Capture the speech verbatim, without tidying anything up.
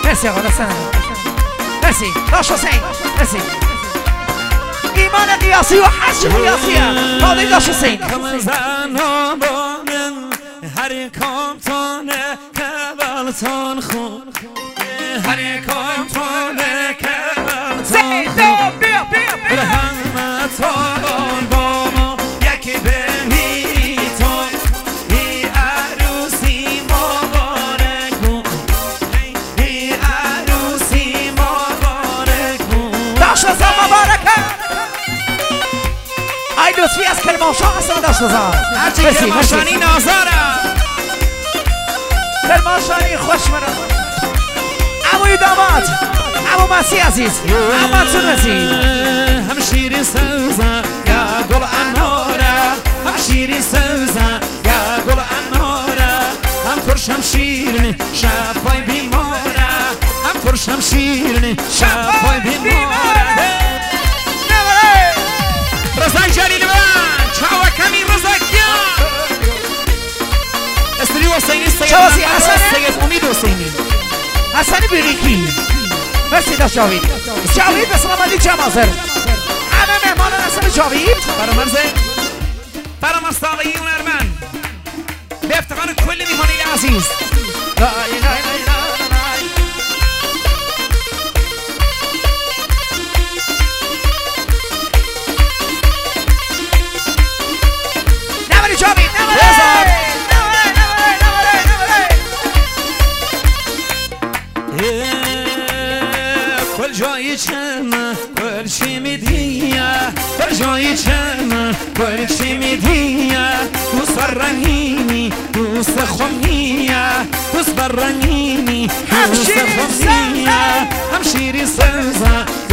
مرسی آقا دستان مرسی داش حسین مرسی ایمان قیاسی و حج قیاسیه قاضی داش حسین هر کامتانه کبالتان خون هر کامتانه کبالتان خون بیا بیا بیا رحمتان با ما یکی بمیتان ای عروسی مبارک بون ای عروسی مبارک بون داش حسین مبارکه ای لطفی از کرمانشاه هستن داش حسین هرچی کرمانشاهی نازاره کرمانشاهی خوش مرا عموی داماد عمو مسی عزیز عمو منصور عزیز هم شیرین سوزن یا گل اناره هم شیرین سوزن یا گل اناره هم ترش هم شیرین شفای بیماره هم ترش هم شیرین شفای بیماره رزای جلیل من چاو کمی رزاکیان استری حسینی سید شوازی محمد حسنه؟ سید امید حسینی حسن بیریکی مرسی داش جاوید جاوید به سلامتی جمع حاضر همه مهمان نسل جاوید فرامرز فرامرز طاقی هنرمند به افتخار کل میهمانی عزیز لا اله الا الله نوری جاوید نوری نوری نوری نوری کل جایی چمه کل چی میدیه کل جایی چمه کل چی میدیه دوست برنینی دوست خونیه دوست برنینی دوست خونیه هم شیری سوزه